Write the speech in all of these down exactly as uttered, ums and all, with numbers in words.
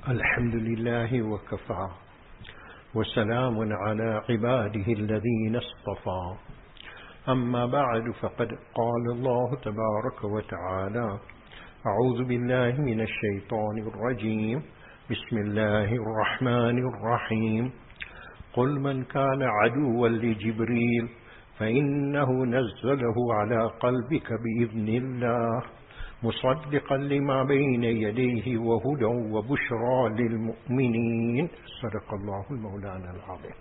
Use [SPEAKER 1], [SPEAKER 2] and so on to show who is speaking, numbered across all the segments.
[SPEAKER 1] الحمد لله وكفى وسلام على عباده الذين اصطفى أما بعد فقد قال الله تبارك وتعالى أعوذ بالله من الشيطان الرجيم بسم الله الرحمن الرحيم قل من كان عدوا لجبريل فإنه نزله على قلبك بإذن الله مصدقا لما بين يديه وهدى وبشرى للمؤمنين صدق الله المولانا العظيم.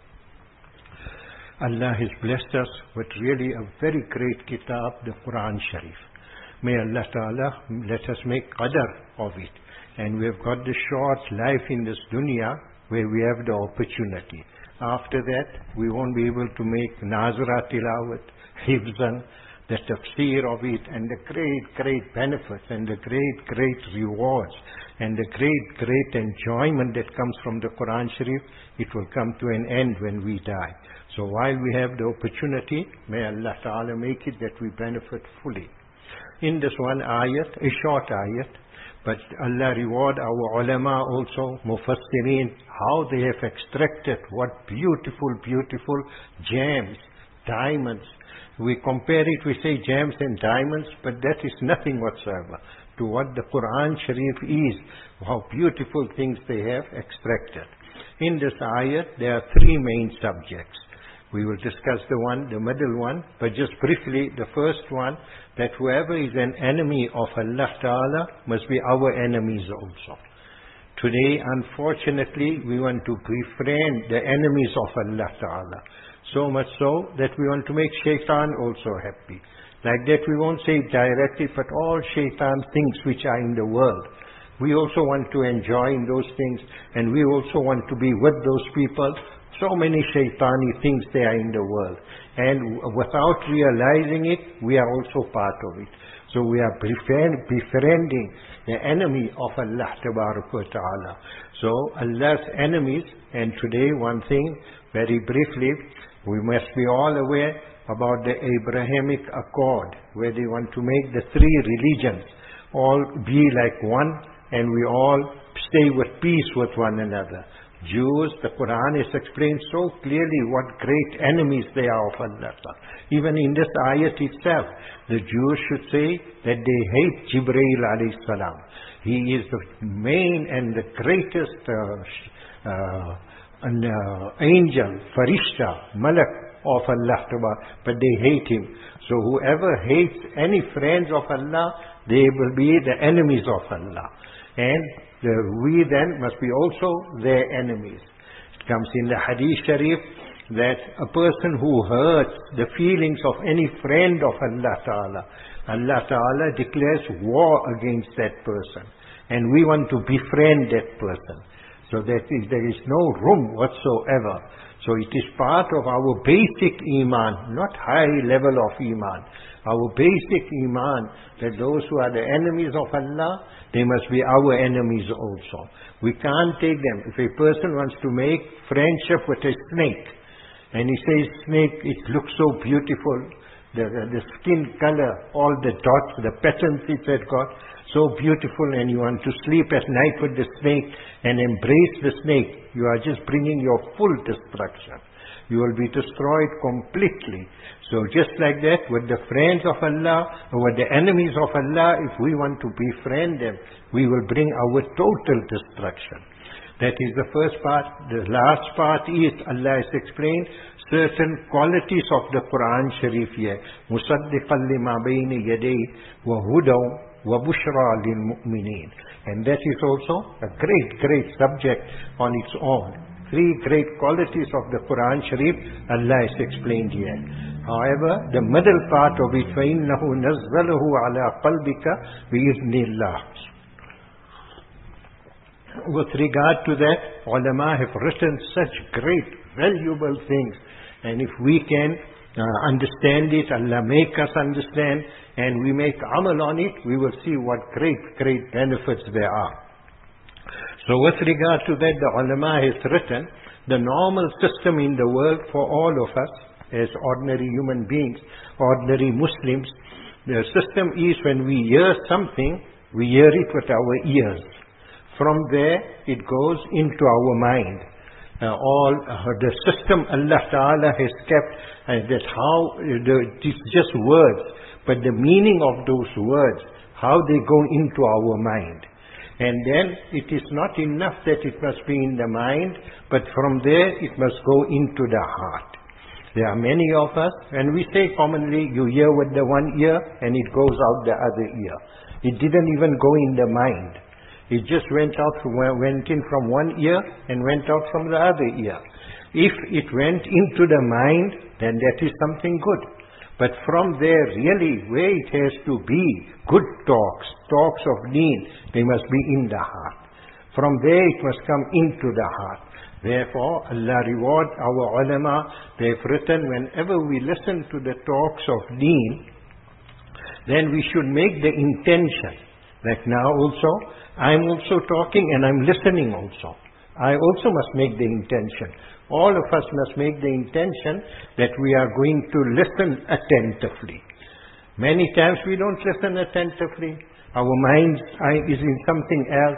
[SPEAKER 1] Allah has blessed us with really a very great kitab, the Quran Sharif. May Allah Ta'ala let us make qadr of it. And we have got the short life in this dunya where we have the opportunity. After that, we won't be able to make nazra tilawat, hifzan, the tafsir of it, and the great, great benefits, and the great, great rewards, and the great, great enjoyment that comes from the Quran Sharif. It will come to an end when we die. So while we have the opportunity, may Allah Ta'ala make it that we benefit fully. In this one ayat, a short ayat, but Allah reward our ulama also, mufassirin, how they have extracted what beautiful, beautiful gems, diamonds. We compare it, we say gems and diamonds, but that is nothing whatsoever to what the Quran Sharif is, how beautiful things they have extracted. In this ayat, there are three main subjects. We will discuss the one, the middle one, but just briefly, the first one, that whoever is an enemy of Allah Ta'ala must be our enemies also. Today, unfortunately, we want to befriend the enemies of Allah Ta'ala. So much so that we want to make shaitan also happy. Like that we won't say directly, but all shaitan things which are in the world. We also want to enjoy in those things, and we also want to be with those people. So many shaitani things there are in the world. And without realizing it, we are also part of it. So we are befriending the enemy of Allah Ta'ala. So Allah's enemies, and today one thing, very briefly, we must be all aware about the Abrahamic Accord, where they want to make the three religions all be like one, and we all stay with peace with one another. Jews, the Quran has explained so clearly what great enemies they are of Allah. Even in this ayat itself, the Jews should say that they hate Jibreel alayhi salam. He is the main and the greatest uh, uh, an uh, angel, farishta, malak of Allah, but they hate him. So whoever hates any friends of Allah, they will be the enemies of Allah. And the, we then must be also their enemies. It comes in the Hadith Sharif that a person who hurts the feelings of any friend of Allah Ta'ala, Allah Ta'ala declares war against that person. And we want to befriend that person. So that is, there is no room whatsoever. So it is part of our basic iman, not high level of iman. Our basic iman, that those who are the enemies of Allah, they must be our enemies also. We can't take them. If a person wants to make friendship with a snake, and he says, snake, it looks so beautiful, the, the skin color, all the dots, the patterns it has got, so beautiful, and you want to sleep at night with the snake and embrace the snake, you are just bringing your full destruction. You will be destroyed completely. So just like that, with the friends of Allah, or with the enemies of Allah, if we want to befriend them, we will bring our total destruction. That is the first part. The last part is, Allah has explained certain qualities of the Quran Sharif here. مُصَدِّقًا لِمَا بَيْنِ يَدَيْهِ وَهُدًى وَبُشْرَى لِلْمُؤْمِنِينَ. And that is also a great, great subject on its own. Three great qualities of the Quran Sharif, Allah has explained here. However, the middle part of it, فَإِنَّهُ نَزَّلَهُ عَلَىٰ قَلْبِكَ بِإِذْنِ اللَّهِ. With regard to that, ulama have written such great, valuable things. And if we can uh, understand it, Allah make us understand, and we make amal on it, we will see what great, great benefits there are. So with regard to that, the ulama has written, the normal system in the world for all of us, as ordinary human beings, ordinary Muslims, the system is when we hear something, we hear it with our ears. From there, it goes into our mind. Uh, all uh, the system Allah Ta'ala has kept, and uh, that how, uh, the, it's just words, but the meaning of those words, how they go into our mind. And then it is not enough that it must be in the mind, but from there it must go into the heart. There are many of us, and we say commonly, you hear with the one ear and it goes out the other ear. It didn't even go in the mind. It just went out, went in from one ear and went out from the other ear. If it went into the mind, then that is something good. But from there, really, where it has to be, good talks, talks of deen, they must be in the heart. From there, it must come into the heart. Therefore, Allah reward our ulama. They've written, whenever we listen to the talks of deen, then we should make the intention. Like now also, I'm also talking and I'm listening also. I also must make the intention. All of us must make the intention that we are going to listen attentively. Many times we don't listen attentively. Our mind is in something else.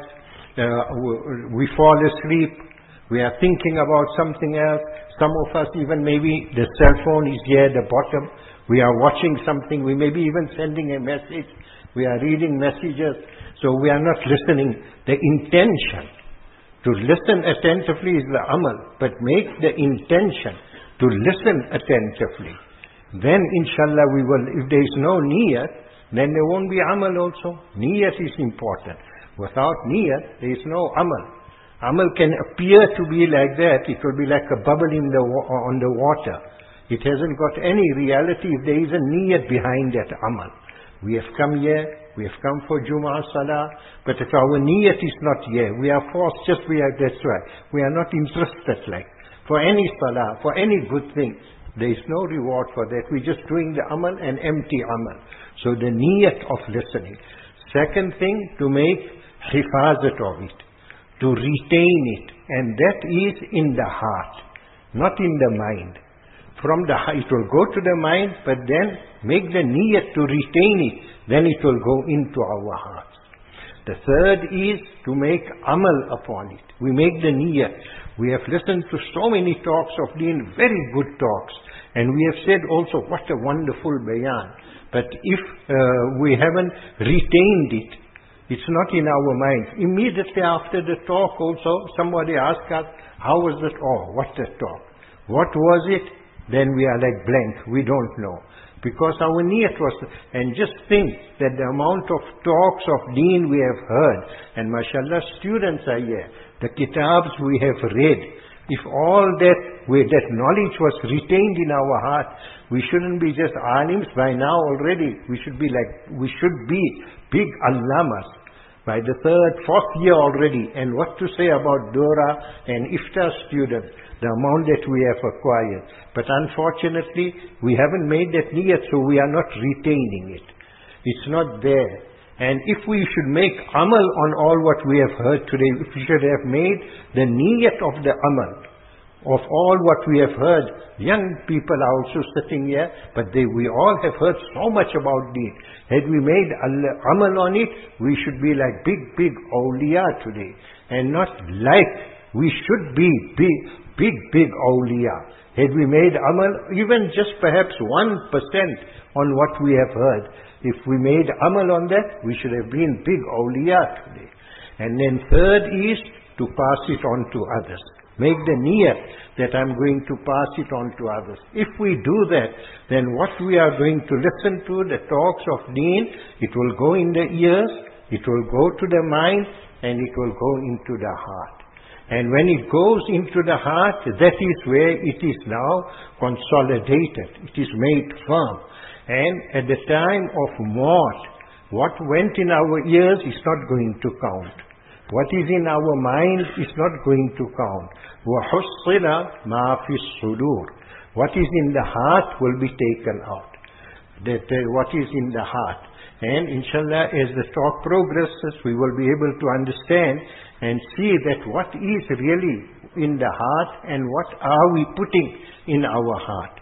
[SPEAKER 1] Uh, we fall asleep. We are thinking about something else. Some of us even maybe the cell phone is here at the bottom. We are watching something. We may be even sending a message. We are reading messages. So we are not listening. The intention to listen attentively is the amal. But make the intention to listen attentively. Then inshallah we will, if there is no niyat, then there won't be amal also. Niyat is important. Without niyat, there is no amal. Amal can appear to be like that. It will be like a bubble in the on the water. It hasn't got any reality if there is a niyat behind that amal. We have come here, we have come for Jumu'ah Salah, but if our niyat is not here, we are forced just, we are, that's why. We are not interested like. For any Salah, for any good thing, there is no reward for that. We're just doing the amal and empty amal. So the niyat of listening. Second thing, to make hifazat of it, to retain it. And that is in the heart, not in the mind. From the heart, it will go to the mind, but then make the niyat to retain it. Then it will go into our hearts. The third is to make amal upon it. We make the niyat. We have listened to so many talks of deen, very good talks. And we have said also, what a wonderful bayan. But if uh, we haven't retained it, it's not in our minds. Immediately after the talk also, somebody asked us, how was the talk? What's the talk? What was it? Then we are like blank. We don't know. Because our niyat was, and just think that the amount of talks of deen we have heard, and mashallah students are here, the kitabs we have read, if all that, we, that knowledge was retained in our heart, we shouldn't be just alims by now already. We should be like, we should be big allamas by the third, fourth year already. And what to say about Dora and Iftar students, the amount that we have acquired. But unfortunately, we haven't made that niyat, so we are not retaining it. It's not there. And if we should make amal on all what we have heard today, if we should have made the niyat of the amal, of all what we have heard, young people are also sitting here, but they, we all have heard so much about deen. Had we made amal on it, we should be like big, big awliya today. And not like we should be big, big, big awliya. Had we made amal, even just perhaps one percent on what we have heard, if we made amal on that, we should have been big awliya today. And then third is to pass it on to others. Make the niyat that I'm going to pass it on to others. If we do that, then what we are going to listen to, the talks of deen, it will go in the ears, it will go to the mind, and it will go into the heart. And when it goes into the heart, that is where it is now consolidated. It is made firm. And at the time of maut, what went in our ears is not going to count. What is in our mind is not going to count. وَحُصِّلَ مَا فِي الصُّدُورِ. What is in the heart will be taken out. That uh, what is in the heart. And inshallah, as the talk progresses, we will be able to understand and see that what is really in the heart and what are we putting in our heart.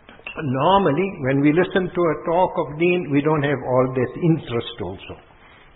[SPEAKER 1] Normally, when we listen to a talk of deen, we don't have all that interest also.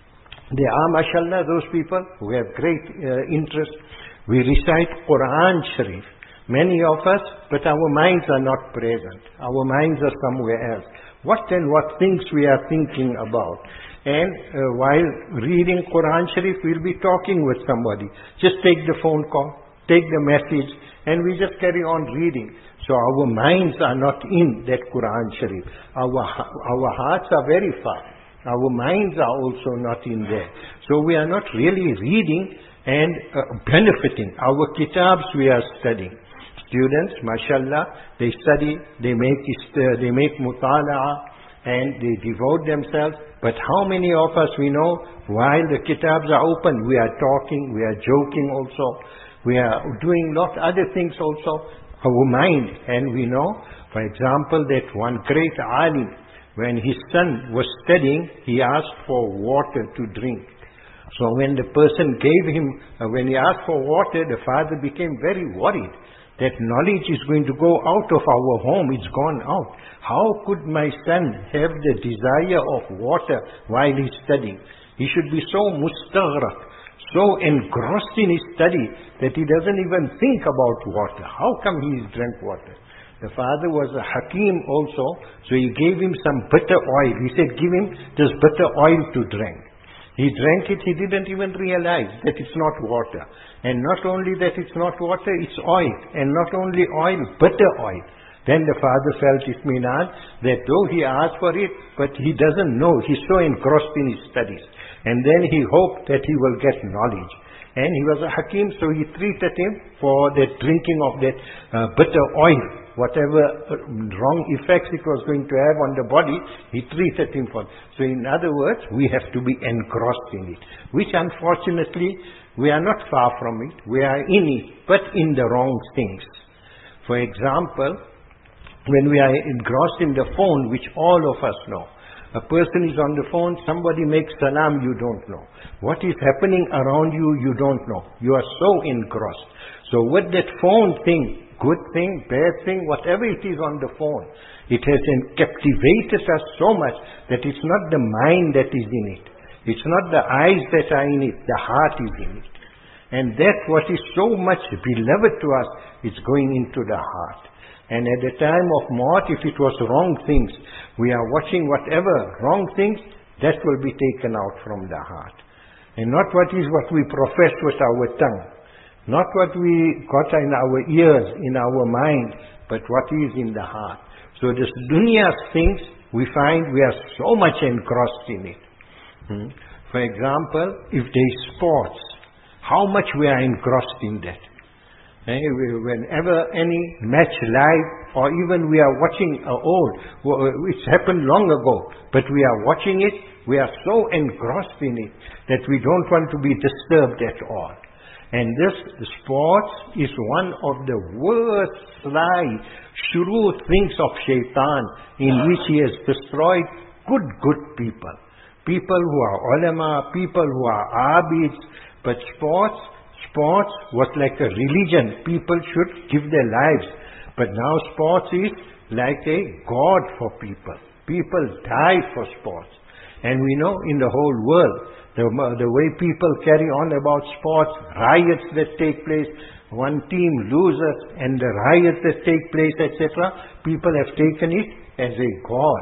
[SPEAKER 1] There are, mashallah, those people who have great uh, interest. We recite Quran Sharif, many of us, but our minds are not present. Our minds are somewhere else. What and what things we are thinking about. And uh, while reading Quran Sharif, we'll be talking with somebody. Just take the phone call, take the message, and we just carry on reading. So our minds are not in that Quran Sharif. Our, our hearts are very far. Our minds are also not in there. So we are not really reading and uh, benefiting. Our kitabs we are studying. Students, mashallah, they study, they make, uh, they make mutala'a, and they devote themselves. But how many of us we know, while the kitabs are open, we are talking, we are joking also, we are doing lot other things also, our mind. And we know, for example, that one great alim, when his son was studying, he asked for water to drink. So when the person gave him, uh, when he asked for water, the father became very worried that knowledge is going to go out of our home, it's gone out. How could my son have the desire of water while he's studying? He should be so mustaghraq, so engrossed in his study that he doesn't even think about water. How come he drank water? The father was a hakim also, so he gave him some bitter oil. He said, give him this bitter oil to drink. He drank it, he didn't even realize that it's not water. And not only that it's not water, it's oil. And not only oil, bitter oil. Then the father felt itminan that though he asked for it, but he doesn't know. He's so engrossed in his studies. And then he hoped that he will get knowledge. And he was a hakim, so he treated him for that drinking of that uh, bitter oil. Whatever wrong effects it was going to have on the body, he treated him for. So in other words, we have to be engrossed in it. Which unfortunately, we are not far from it. We are in it, but in the wrong things. For example, when we are engrossed in the phone, which all of us know. A person is on the phone, somebody makes salam, you don't know. What is happening around you, you don't know. You are so engrossed. So with that phone thing, good thing, bad thing, whatever it is on the phone, it has captivated us so much that it's not the mind that is in it. It's not the eyes that are in it, the heart is in it. And that what is so much beloved to us is going into the heart. And at the time of Maut, if it was wrong things, we are watching whatever wrong things, that will be taken out from the heart. And not what is what we profess with our tongue. Not what we got in our ears, in our mind, but what is in the heart. So this dunya things, we find we are so much engrossed in it. Hmm? For example, if there is sports, how much we are engrossed in that. Eh, whenever any match live, or even we are watching uh, old, it's happened long ago, but we are watching it, we are so engrossed in it that we don't want to be disturbed at all. And this sports is one of the worst sly, shrewd things of shaitan, in which he has destroyed good, good people. People who are ulama, people who are abids, but sports, sports was like a religion. People should give their lives. But now sports is like a god for people. People die for sports. And we know in the whole world, the, the way people carry on about sports, riots that take place, one team loses, and the riots that take place, et cetera, people have taken it as a god.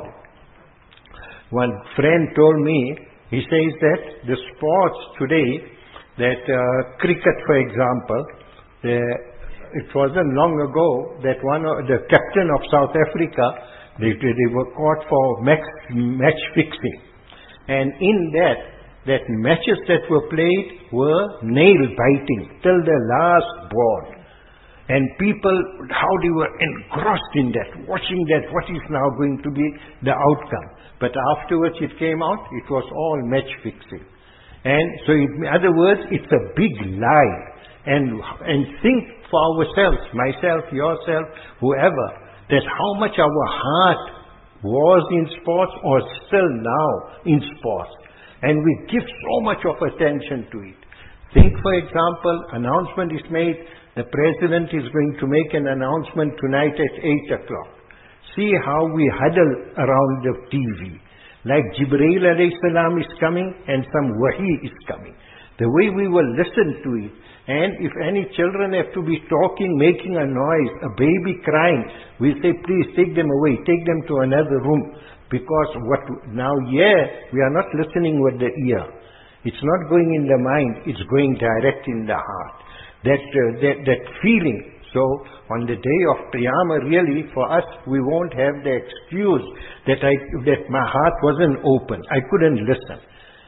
[SPEAKER 1] One friend told me, he says that the sports today, that uh, cricket, for example, the, it wasn't long ago that one of, the captain of South Africa, they, they were caught for match, match fixing. And in that, that matches that were played were nail-biting till the last ball. And people, how they were engrossed in that, watching that, what is now going to be the outcome. But afterwards it came out, it was all match fixing. And so in other words, it's a big lie. And, and think for ourselves, myself, yourself, whoever, that how much our heart was in sports or still now in sports. And we give so much of attention to it. Think, for example, announcement is made, the president is going to make an announcement tonight at eight o'clock. See how we huddle around the T V. like Jibreel alayhi salam is coming and some wahi is coming. The way we will listen to it. And if any children have to be talking, making a noise, a baby crying, we say, please take them away, take them to another room. Because what now here, we are not listening with the ear. It's not going in the mind, it's going direct in the heart. That, uh, that, that feeling. So, on the day of Qiyamah, really, for us, we won't have the excuse that I, that my heart wasn't open. I couldn't listen.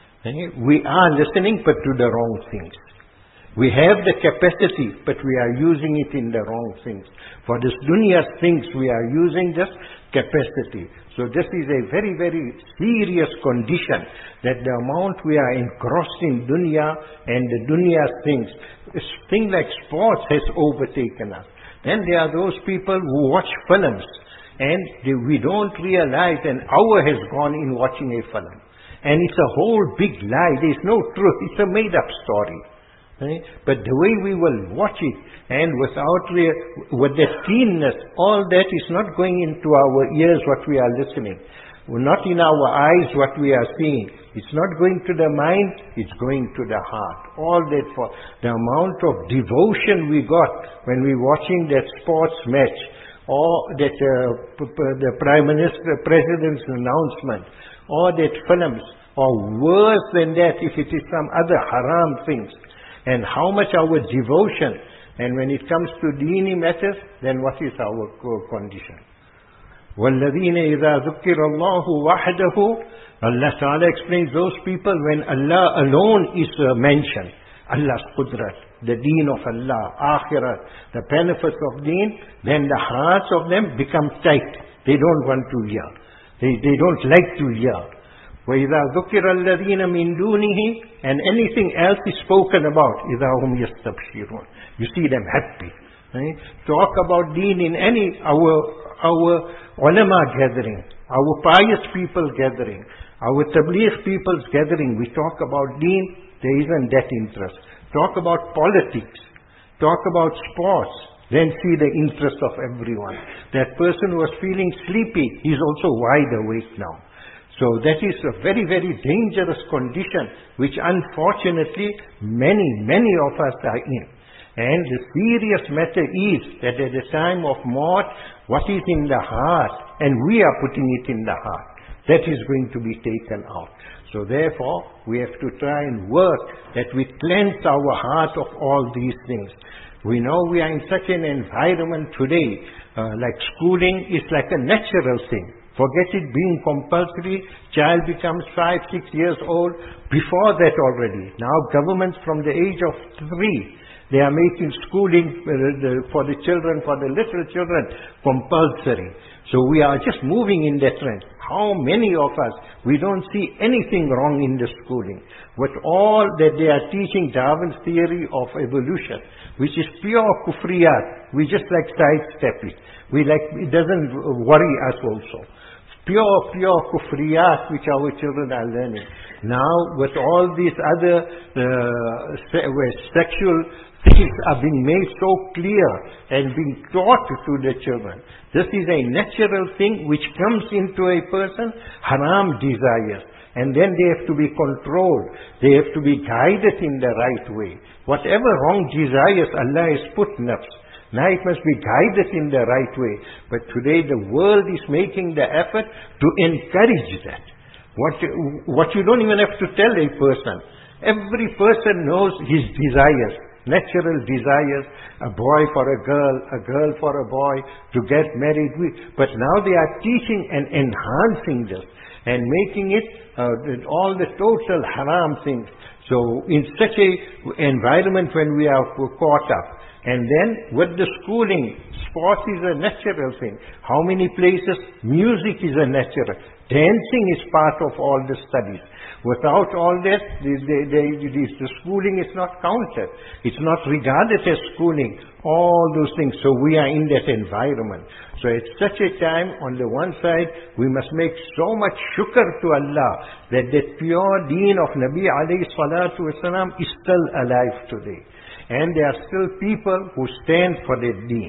[SPEAKER 1] We are listening, but to the wrong things. We have the capacity, but we are using it in the wrong things. For this dunya things, we are using this capacity. So this is a very, very serious condition, that the amount we are engrossed in dunya and the dunya things, things like sports has overtaken us. Then there are those people who watch films, and they, we don't realize an hour has gone in watching a film. And it's a whole big lie. There's no truth. It's a made-up story. Right? But the way we will watch it, and without real, with that keenness, all that is not going into our ears what we are listening. Not in our eyes what we are seeing. It's not going to the mind, it's going to the heart. All that for the amount of devotion we got when we watching that sports match, or that uh, p- p- the Prime Minister, President's announcement, or that films, or worse than that if it is some other haram things. And how much our devotion, and when it comes to deeni matters, then what is our condition? وَالَّذِينَ إِذَا ذُكِّرَ اللَّهُ وَحْدَهُ, Allah Ta'ala explains those people when Allah alone is uh, mentioned. Allah's qudrat, the deen of Allah, akhirat, the benefits of deen, then the hearts of them become tight. They don't want to hear. They, they don't like to hear. وَإِذَا ذُكِّرَ الَّذِينَ مِن دُونِهِ, and anything else is spoken about, إِذَا هُمْ يَسْتَبْشِرُونَ. You see them happy. Right? Talk about deen in any, our, our ulama gathering, our pious people gathering, our tabligh people's gathering, we talk about deen, there isn't that interest. Talk about politics, talk about sports, then see the interest of everyone. That person who was feeling sleepy, he's also wide awake now. So that is a very, very dangerous condition, which unfortunately many, many of us are in. And the serious matter is that at the time of maut, what is in the heart, and we are putting it in the heart, that is going to be taken out. So therefore, we have to try and work that we cleanse our heart of all these things. We know we are in such an environment today, uh, like schooling is like a natural thing. Forget it being compulsory, child becomes five, six years old, before that already. Now governments from the age of three, they are making schooling for the children, for the little children, compulsory. So we are just moving in that trend. How many of us, we don't see anything wrong in the schooling. With all that they are teaching Darwin's theory of evolution, which is pure kufriyat, we just like sidestep it. We like, it doesn't worry us also. Pure, pure kufriyat which our children are learning. Now with all these other uh, se- where sexual things are being made so clear and being taught to the children. This is a natural thing which comes into a person, haram desires. And then they have to be controlled. They have to be guided in the right way. Whatever wrong desires Allah has put nafs. Now it must be guided in the right way. But today the world is making the effort to encourage that. What, what you don't even have to tell a person. Every person knows his desires, natural desires, a boy for a girl, a girl for a boy, to get married. But now they are teaching and enhancing this and making it uh, all the total haram things. So in such a environment when we are caught up, and then with the schooling, sports is a natural thing. How many places music is a natural. Dancing is part of all the studies. Without all that, the, the, the, the schooling is not counted. It's not regarded as schooling. All those things. So we are in that environment. So at such a time, on the one side, we must make so much shukr to Allah that that pure deen of Nabi alayhi salatu wasalam is still alive today. And there are still people who stand for their deen.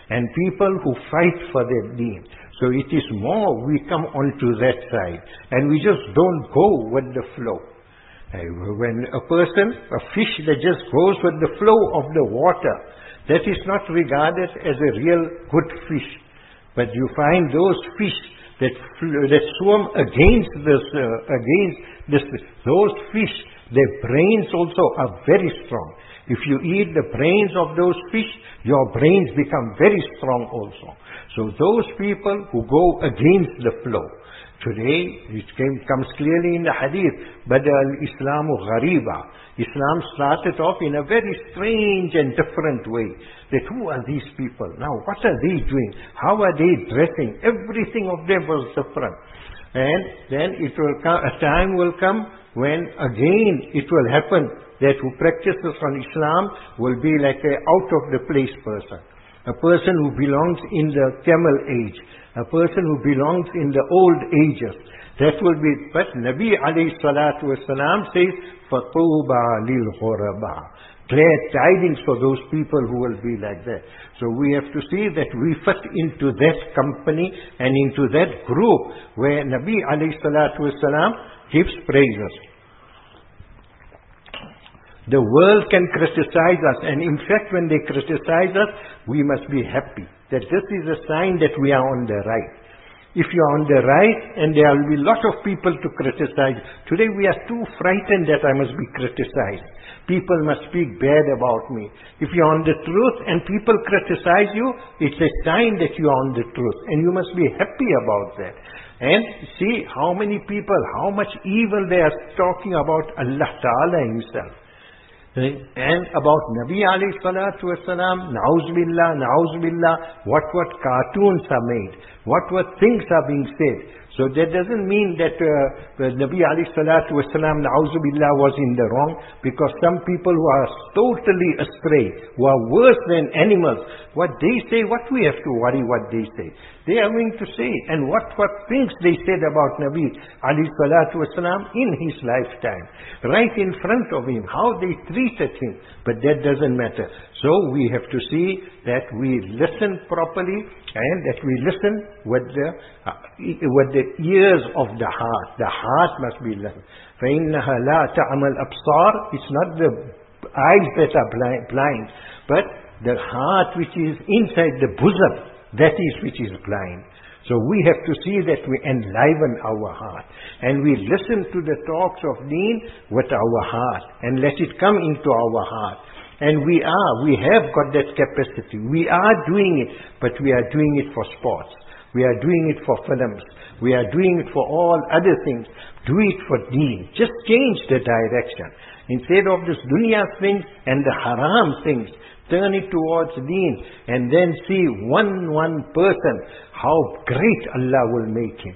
[SPEAKER 1] and people who fight for their deen. So it is more we come onto that side, and we just don't go with the flow. When a person, a fish that just goes with the flow of the water, that is not regarded as a real good fish. But you find those fish that that swim against this, uh, against this, those fish, their brains also are very strong. If you eat the brains of those fish, your brains become very strong also. So those people who go against the flow. Today, it came, comes clearly in the hadith, Bada al-Islamu ghariba. Islam started off in a very strange and different way. That who are these people? Now, what are they doing? How are they dressing? Everything of them was different. And then it will come, a time will come when again it will happen that who practices on Islam will be like a out of the place person. A person who belongs in the camel age. A person who belongs in the old ages. That will be, but Nabi alayhi salatu wasalam says, فَطُوبَى لِلْغُرَبَى. Glad tidings for those people who will be like that. So we have to see that we fit into that company and into that group where Nabi alayhi salatu wasalam gives praises. The world can criticize us, and in fact when they criticize us, we must be happy that this is a sign that we are on the right. If you are on the right, and there will be a lot of people to criticize. Today we are too frightened that I must be criticized. People must speak bad about me. If you are on the truth and people criticize you, it's a sign that you are on the truth, and you must be happy about that. And see how many people, how much evil they are talking about Allah Ta'ala Himself. And about Nabi alayhi salatu wasalam, na'uz billah, na'uz billah, what what cartoons are made, what what things are being said. So that doesn't mean that uh, Nabi alayhi salatu wasalam, na'uz billah, was in the wrong, because some people who are totally astray, who are worse than animals, what they say, what we have to worry what they say. They are going to say, and what what things they said about Nabi alayhi salatu wasalam in his lifetime, right in front of him, how they treated him. But that doesn't matter. So we have to see that we listen properly, and that we listen with the uh, with the ears of the heart. The heart must be listened. فَإِنَّهَا لَا تَعْمَى الْأَبْصَارِ. It's not the eyes that are blind, blind, but the heart which is inside the bosom, that is which is blind. So we have to see that we enliven our heart, and we listen to the talks of deen with our heart, and let it come into our heart. And we are, we have got that capacity. We are doing it, but we are doing it for sports. We are doing it for films. We are doing it for all other things. Do it for deen. Just change the direction. Instead of this dunya things and the haram things, turn it towards deen, and then see one, one person, how great Allah will make him.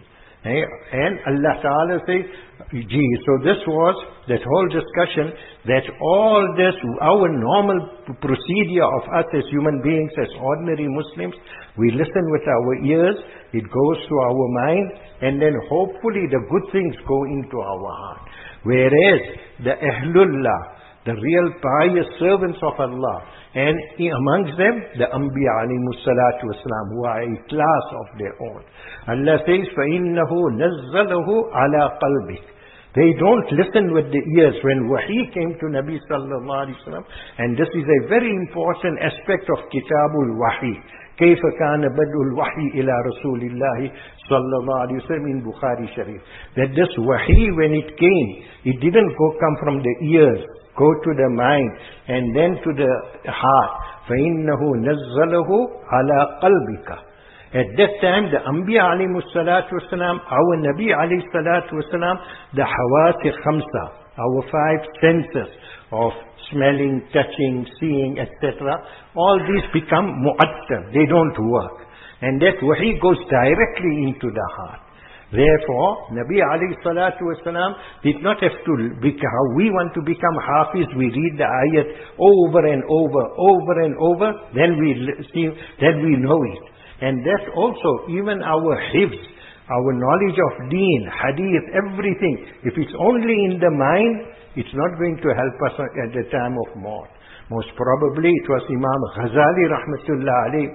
[SPEAKER 1] And Allah Ta'ala says, gee, so this was that whole discussion, that all this, our normal procedure of us as human beings, as ordinary Muslims, we listen with our ears, it goes to our mind, and then hopefully the good things go into our heart. Whereas the Ahlullah, the real pious servants of Allah, and amongst them, the Anbiya alayhimus salatu wasalam, who are a class of their own. Allah says, فَإِنَّهُ نَزَّلَهُ عَلَىٰ قَلْبِكَ. They don't listen with the ears. When wahi came to Nabi sallallahu alayhi wa sallam, and this is a very important aspect of Kitabul Wahi. كيف كان بدء الوحي إلى رسول الله صلى الله عليه وسلم in Bukhari Sharif. That this wahi, when it came, it didn't go come from the ears, go to the mind, and then to the heart. فَإِنَّهُ نَزَّلَهُ عَلَىٰ قَلْبِكَ. At that time, the Anbiya alayhimus salatu wasalam, our Nabi alayhi salatu wasalam, the Hawasi Khamsa, our five senses of smelling, touching, seeing, et cetera, all these become mu'attar. They don't work. And that wahi goes directly into the heart. Therefore, Nabi alayhi salatu wasalam did not have to become, how we want to become hafiz, we read the ayat over and over, over and over, then we see, then we know it. And that also, even our hifz, our knowledge of deen, hadith, everything, if it's only in the mind, it's not going to help us at the time of maut. Most probably it was Imam Ghazali rahmatullah alayh,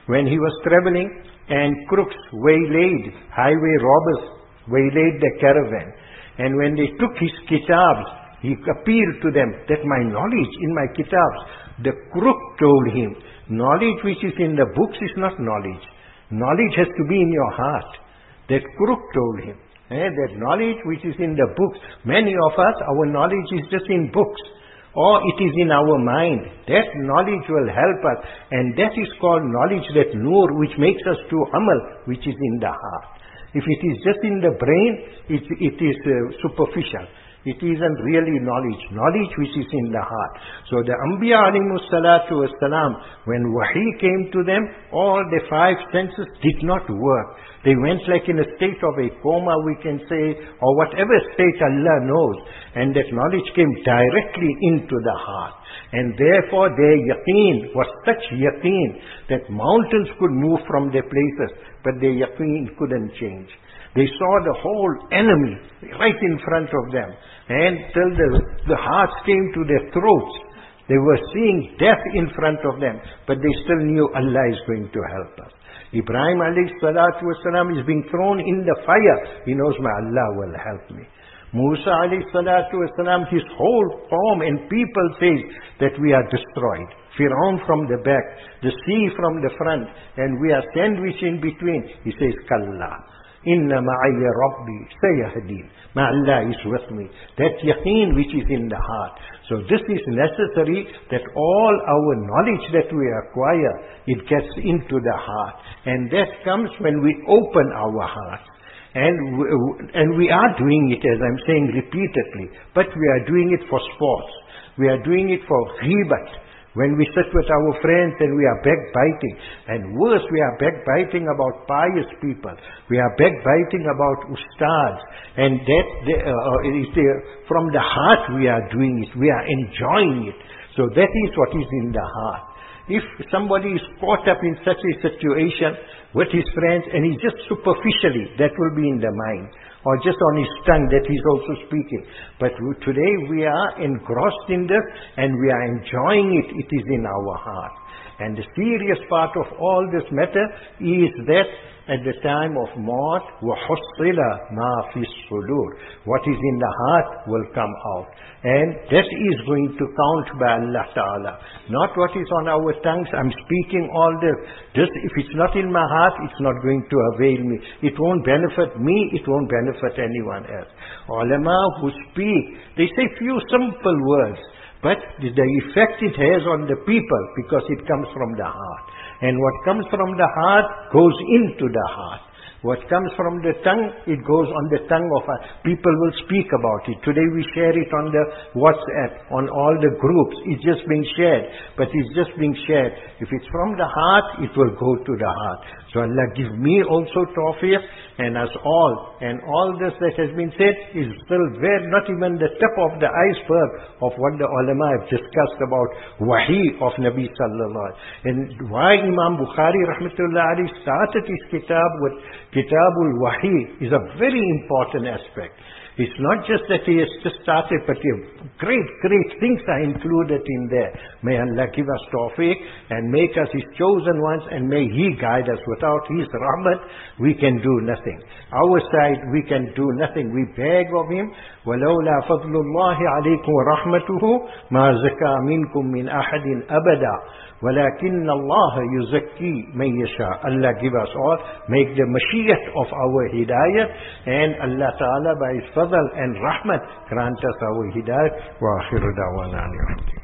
[SPEAKER 1] when he was traveling and crooks waylaid, highway robbers waylaid the caravan. And when they took his kitabs, he appealed to them that my knowledge in my kitabs, the crook told him, knowledge which is in the books is not knowledge. Knowledge has to be in your heart. That crook told him. Eh, that knowledge which is in the books. Many of us, our knowledge is just in books. Or it is in our mind. That knowledge will help us. And that is called knowledge, that nur, which makes us to amal, which is in the heart. If it is just in the brain, it, it is uh, superficial. It isn't really knowledge. Knowledge which is in the heart. So the Anbiya alayhimus salatu was salam, when wahi came to them, all the five senses did not work. They went like in a state of a coma, we can say, or whatever state Allah knows. And that knowledge came directly into the heart. And therefore their yaqeen was such yaqeen that mountains could move from their places, but their yaqeen couldn't change. They saw the whole enemy right in front of them. And till the, the hearts came to their throats. They were seeing death in front of them. But they still knew Allah is going to help us. Ibrahim alayhi salatu wasalam is being thrown in the fire. He knows my Allah will help me. Musa alayhi salatu wasalam, his whole form and people says that we are destroyed. Fir'aun from the back, the sea from the front, and we are sandwiched in between. He says, Kalla. Inna ma'ayya rabbi sayahdeen. My Allah is with me. That yaqeen which is in the heart. So this is necessary that all our knowledge that we acquire, it gets into the heart. And that comes when we open our hearts. And we, and we are doing it, as I'm saying repeatedly. But we are doing it for sports. We are doing it for ghibat. When we sit with our friends and we are backbiting. And worse, we are backbiting about pious people. We are backbiting about ustads. And that uh, is there, from the heart we are doing it. We are enjoying it. So that is what is in the heart. If somebody is caught up in such a situation with his friends and he's just superficially, that will be in the mind. Or just on his tongue that he's also speaking. But today we are engrossed in this and we are enjoying it. It is in our heart. And the serious part of all this matter is that at the time of maut, وَحُصِّلَ مَا فِي الصُّدُورِ, what is in the heart will come out. And that is going to count by Allah Ta'ala. Not what is on our tongues. I'm speaking all this. Just if it's not in my heart, it's not going to avail me. It won't benefit me. It won't benefit anyone else. Ulama who speak, they say few simple words. But the effect it has on the people, because it comes from the heart. And what comes from the heart goes into the heart. What comes from the tongue, it goes on the tongue of us. People will speak about it. Today we share it on the WhatsApp, on all the groups. It's just being shared. But it's just being shared. If it's from the heart, it will go to the heart. So Allah give me also tawfiq and us all. And all this that has been said is still very, not even the tip of the iceberg of what the ulama have discussed about wahi of Nabi sallallahu alaihi wasallam. And why Imam Bukhari rahmatullah alayhi started his kitab with Kitabul Wahi is a very important aspect. It's not just that he has just started, but great, great things are included in there. May Allah give us tawfiq and make us His chosen ones, and may He guide us. Without His rahmat, we can do nothing. Our side, we can do nothing. We beg of Him. وَلَوْلَا فَضْلُ اللَّهِ عَلَيْكُمْ وَرَحْمَتُهُ مَا زَكَى مِنْكُمْ مِنْ أَحَدٍ أَبَدًا وَلَكِنَّ اللَّهَ يُزَكِّي مَنْ يَشَاءُ. Allah give us all, make the mashiyat of our hidayah, and Allah Ta'ala by His fadl and rahmat grant us our hidayah. Wa akhiru da'wana.